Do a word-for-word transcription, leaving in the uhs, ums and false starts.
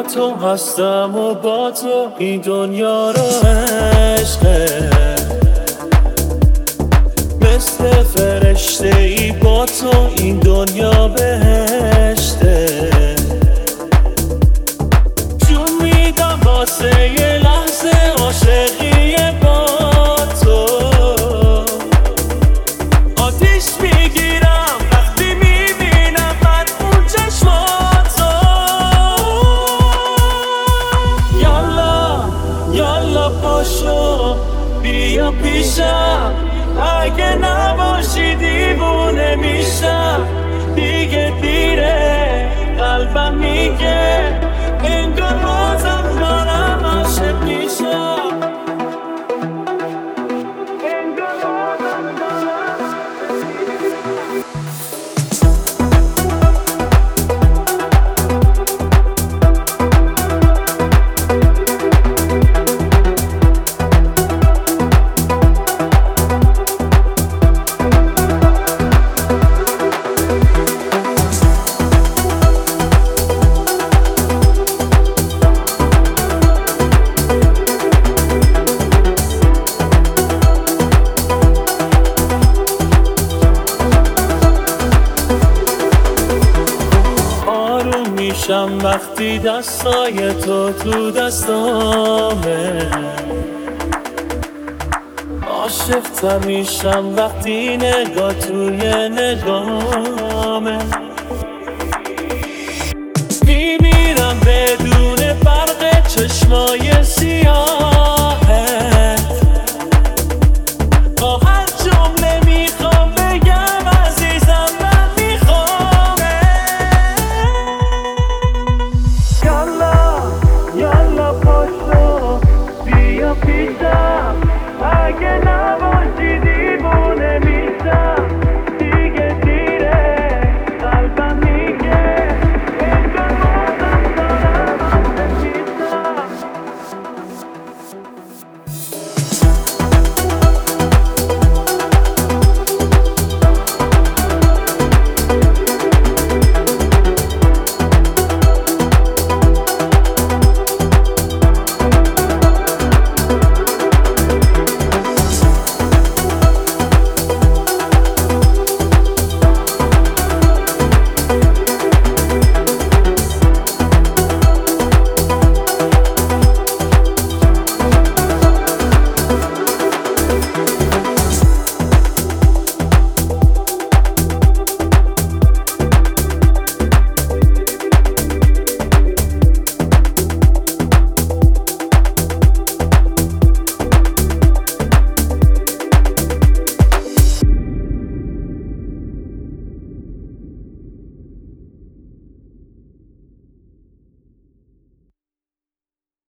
تو هستم و با تو این دنیا رو عشقه، مثل فرشته ای با تو این دنیا بهشته. جون میدم واسه یه لحظه عاشقی با تو، آتیش میگیرم وقتی میبینم من اون چشماتو. یالا یالا پاشو بیا پیشم، اگه نباشی دیوونه میشم. دیگه دیره قلبم میگه انگار بازم دارم عاشق میشم. انگار بازم دارم میشم وقتی دستای تو تو دستامه. عاشق میشم وقتی نگاه توی نگامه.